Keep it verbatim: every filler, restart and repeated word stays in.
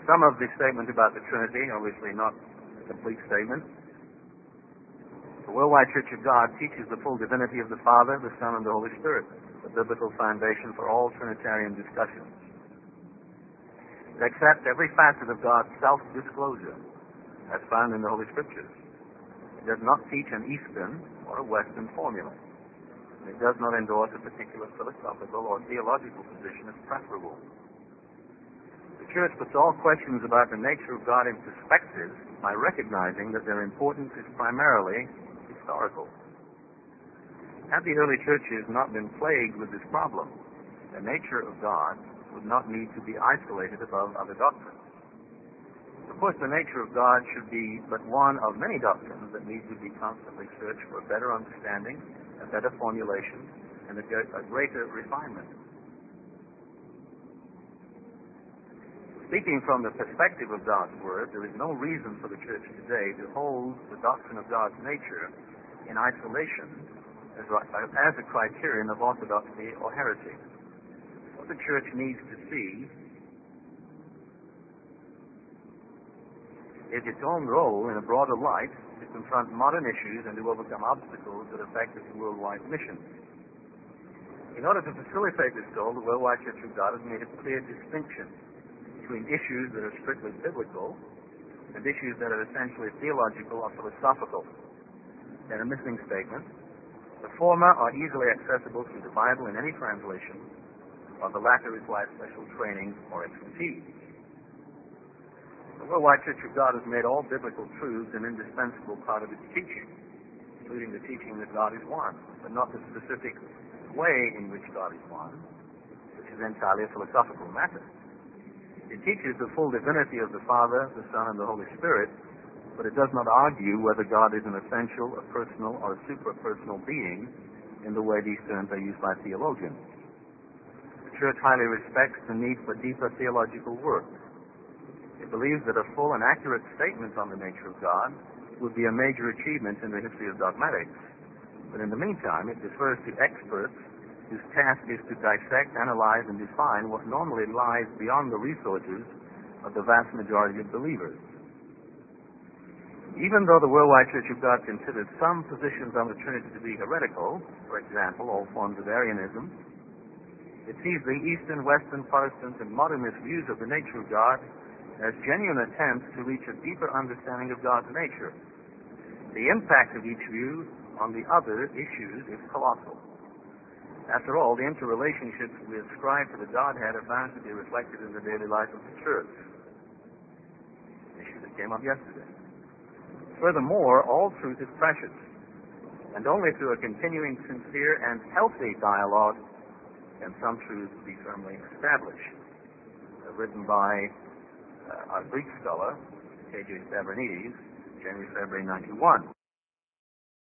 Some of the statement about the Trinity, obviously not a complete statement. The Worldwide Church of God teaches the full divinity of the Father, the Son, and the Holy Spirit, the biblical foundation for all Trinitarian discussions. It accepts every facet of God's self-disclosure as found in the Holy Scriptures. It does not teach an Eastern or a Western formula. It does not endorse a particular philosophical or theological position as preferable. The Church puts all questions about the nature of God in perspective by recognizing that their importance is primarily historical. Had the early churches not been plagued with this problem, the nature of God would not need to be isolated above other doctrines. Of course, the nature of God should be but one of many doctrines that need to be constantly searched for a better understanding, a better formulation, and a, a greater refinement. Speaking from the perspective of God's Word, there is no reason for the Church today to hold the doctrine of God's nature in isolation as, as a criterion of orthodoxy or heresy. What the Church needs to see is its own role in a broader light to confront modern issues and to overcome obstacles that affect its worldwide mission. In order to facilitate this goal, the Worldwide Church of God has made a clear distinction between issues that are strictly biblical and issues that are essentially theological or philosophical. They're a missing statement. The former are easily accessible through the Bible in any translation, while the latter requires special training or expertise. The Worldwide Church of God has made all biblical truths an indispensable part of its teaching, including the teaching that God is one, but not the specific way in which God is one, which is entirely a philosophical matter. It teaches the full divinity of the Father, the Son, and the Holy Spirit, but it does not argue whether God is an essential, a personal, or a suprapersonal being in the way these terms are used by theologians. The Church highly respects the need for deeper theological work. It believes that a full and accurate statement on the nature of God would be a major achievement in the history of dogmatics. But in the meantime, it defers to experts whose task is to dissect, analyze, and define what normally lies beyond the resources of the vast majority of believers. Even though the Worldwide Church of God considers some positions on the Trinity to be heretical, for example, all forms of Arianism, it sees the Eastern, Western, Protestant, and modernist views of the nature of God as genuine attempts to reach a deeper understanding of God's nature. The impact of each view on the other issues is colossal. After all, the interrelationships we ascribe to the Godhead are bound to be reflected in the daily life of the Church. An issue that came up yesterday. Furthermore, all truth is precious, and only through a continuing sincere and healthy dialogue can some truths be firmly established. Uh, written by uh, our Greek scholar, K J Stavronidis, January February ninety-one.